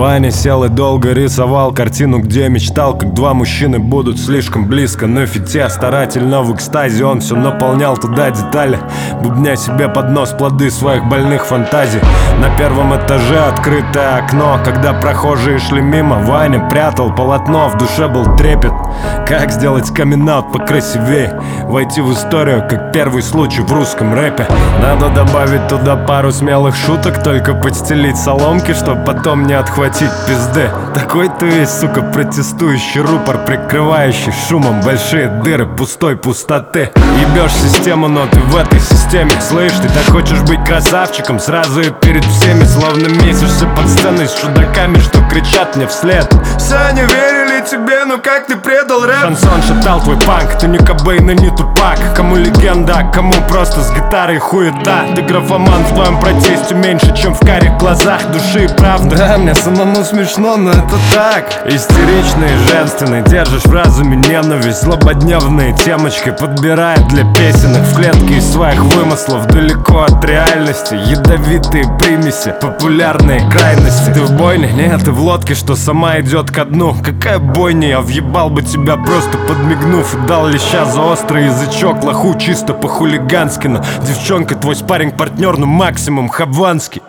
Ваня сел и долго рисовал картину, где мечтал, как два мужчины будут слишком близко. На фите старательно в экстазе он все наполнял туда детали, бубня себе под нос плоды своих больных фантазий. На первом этаже открытое окно, когда прохожие шли мимо, Ваня прятал полотно, в душе был трепет. Как сделать камин-аут покрасивей, войти в историю, как первый случай в русском рэпе. Надо добавить туда пару смелых шуток, только подстелить соломки, чтоб потом не отхватить пизды. Такой ты весь, сука, протестующий рупор, прикрывающий шумом большие дыры пустой пустоты. Ебешь систему, но ты в этой системе. Слышь, ты так хочешь быть красавчиком сразу и перед всеми, словно месишься под сценой с чудаками, что кричат мне вслед: все не верили тебе, ну как ты предал рэп? Шансон шептал твой панк, ты не Кобейн и не Тупак. Кому легенда, а кому просто с гитарой хуета. Ты графоман, в твоем протесте меньше, чем в карих глазах души и правды. Да, мне самому смешно, но это так. Истеричный и женственный, держишь в разуме ненависть. Злободневные темочки подбирает для песенок в клетке из своих вымыслов, далеко от реальности. Ядовитые примеси, популярные крайности. Ты в бойне? Нет, ты в лодке, что сама идет ко дну. Какая бойня, я въебал бы тебя, просто подмигнув, и дал леща за острый язычок. Лоху чисто по-хулигански, но девчонка твой спарринг-партнер, ну максимум хованский.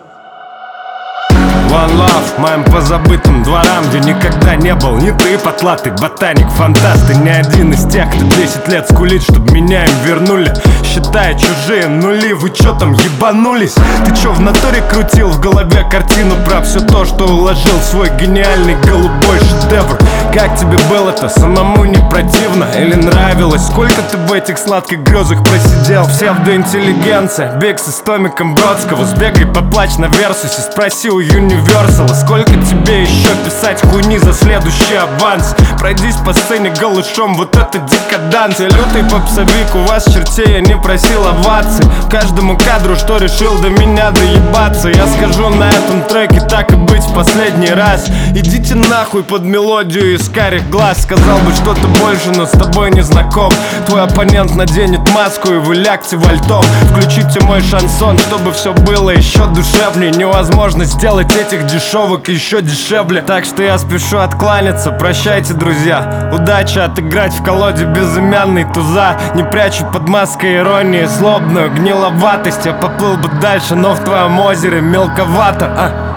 One Love, моим позабытым дворам, где никогда не был ни ты, потлатый ботаник, фантаст. Ты не один из тех, кто 10 лет скулит, чтоб меня им вернули, считая чужие нули. Вы чё там ебанулись? Ты чё в натуре крутил в голове картину про все то, что уложил в свой гениальный голубой шедевр? Как тебе было-то? Самому не противно или нравилось? Сколько ты в этих сладких грезах просидел? Псевдоинтеллигенция, Бикс с Томиком Бродского. Сбегай поплачь на Версусе, спроси у Юниверсала, сколько тебе еще писать хуйни за следующий аванс? Пройдись по сцене голышом, вот это декаданс. Я лютый попсовик, у вас чертей я не просил оваций. Каждому кадру, что решил до меня доебаться, я скажу на этом треке так и быть в последний раз. Идите нахуй под мелодию из карих глаз. Сказал бы что-то больше, но с тобой не знаком. Твой оппонент наденет маску и вы лягте вальтом. Включите мой шансон, чтобы все было еще душевнее. Невозможно сделать этих дешевок еще дешевле. Так что я спешу откланяться, прощайте, друзья. Удачи отыграть в колоде безымянный туза. Не прячу под маской иронии злобную гниловатость. Я поплыл бы дальше, но в твоем озере мелковато.